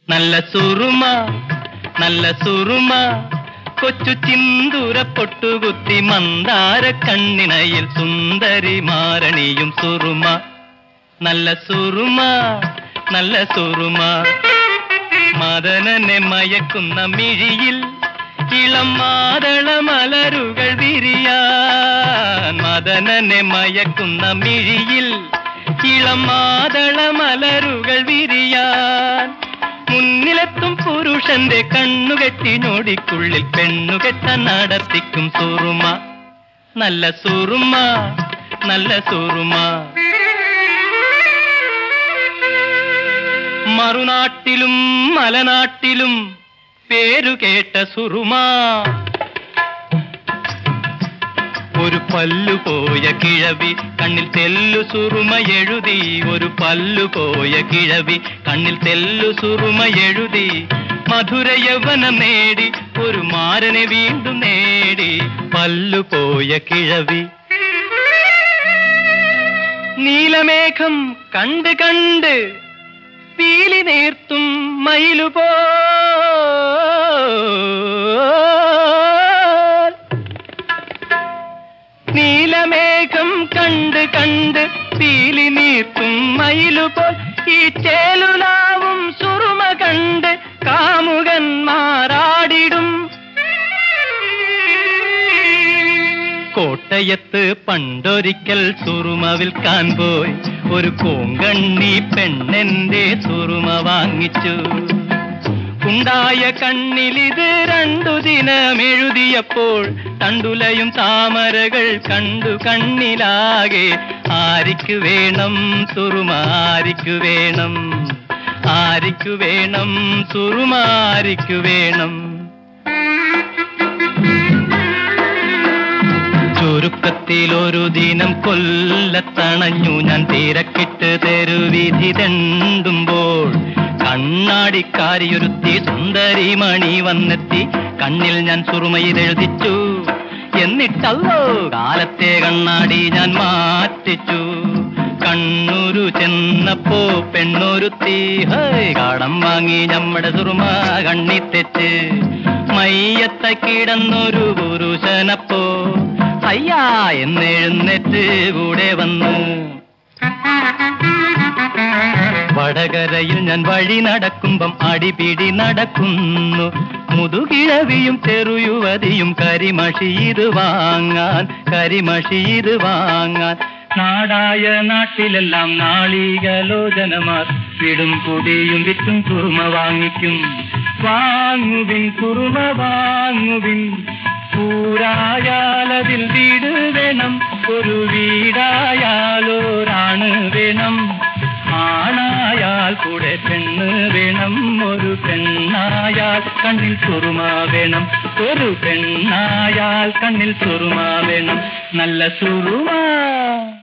നല്ല സുറുമ നല്ല സുറുമ കൊച്ചു ചിന്തൂര പൊട്ടുകുത്തി മന്ദാര കണ്ണിണയിൽ സുന്ദരി മാരണിയും സുറുമ നല്ല സുറുമ നല്ല സുറുമ മദനനെ മയക്കുന്ന മിഴിയിൽ ഇളം മാതള മലരുകൾ വിരിയാൻ മദനനെ മയക്കുന്ന മിഴിയിൽ ഇളം മാതള മലരുകൾ വിരിയാൻ മുന്നിലെത്തും പുരുഷന്റെ കണ്ണുകെട്ടി ഞൊടിക്കുള്ളിൽ പെണ്ണുകെട്ട നടത്തിക്കും സുറുമ നല്ല സുറുമ നല്ല സുറുമ മറുനാട്ടിലും മലനാട്ടിലും പേരുകേട്ട സുറുമ ഒരു പല്ലുപോയ കിഴവി കണ്ണിൽ തെല്ലു സുറുമ എഴുതി ഒരു പല്ലുപോയ കിഴവി കണ്ണിൽ തെല്ലു സുറുമ എഴുതി മധുര യൗവനം നേടി ഒരു മാരനെ വീണ്ടും നേടി പല്ലുപോയ കിഴവി നീലമേഘം കണ്ട് കണ്ട് പീലി നേർത്തും മയിലുപോ നീലമേഘം കണ്ട് കണ്ട് പീലി നീർത്തും മയിലുപോൽ ഈ ചേലുലാവും സുറുമ കണ്ട് കാമുകന്മാരാടിടും കോട്ടയത്ത് പണ്ടൊരിക്കൽ സുറുമ വിൽക്കാൻ പോയി ഒരു കോങ്കണ്ണി പെണ്ണെന്റെ സുറുമ വാങ്ങിച്ചു ഉണ്ടായ കണ്ണിലിത് 2 ദിനം എഴുതിയപ്പോൾ തണ്ടുലയും താമരകൾ കണ്ടു കണ്ണിലാകെ ആരിക്കു വേണം സുറുമ ആരിക്കു വേണം ആരിക്കു വേണം സുറുമ ആരിക്കു വേണം ചുരുക്കത്തിൽ ഒരു ദിനം കൊല്ലത്തണഞ്ഞു ഞാൻ തിരക്കിട്ട് തെരുവീഥി തെണ്ടുമ്പോൾ കണ്ണാടിക്കാരിയൊരുത്തി സുന്ദരി മണി വന്നെത്തി കണ്ണിൽ ഞാൻ സുറുമയിലെഴുതിച്ചു എന്നിട്ടല്ലോ കാലത്തെ കണ്ണാടി ഞാൻ മാറ്റിച്ചു കണ്ണൂരു ചെന്നപ്പോ പെണ്ണൊരുത്തി കടം വാങ്ങി നമ്മുടെ സുറുമ കണ്ണി തെച്ച് മയ്യത്ത കിടന്നൊരു പുരുഷനപ്പോ അയ്യാ എന്നെഴുന്നേറ്റ് കൂടെ വന്നു വടകരയിൽ ഞാൻ വഴി നടക്കുമ്പം അടിപിടി നടക്കുന്നു മുതുകിഴവിയും ചെറുയുവതിയും കരിമഷി ഇത് വാങ്ങാൻ നാടായ നാട്ടിലെല്ലാം നാളികലോചനമാർ വിടും കുടിയും വിറ്റും കുറുമ വാങ്ങിക്കും വാങ്ങുവിൻ കുറുമ വാങ്ങുവിൻ ൂരായാലതിൽ വീട് വേണം ഒരു വീടായാലോരാണ് വേണം ആണായാൽ കൂടെ പെണ്ണ് വേണം ഒരു പെണ്ണായാൽ കണ്ണിൽ സുറുമ വേണം ഒരു പെണ്ണായാൽ കണ്ണിൽ സുറുമ വേണം നല്ല സുറുമ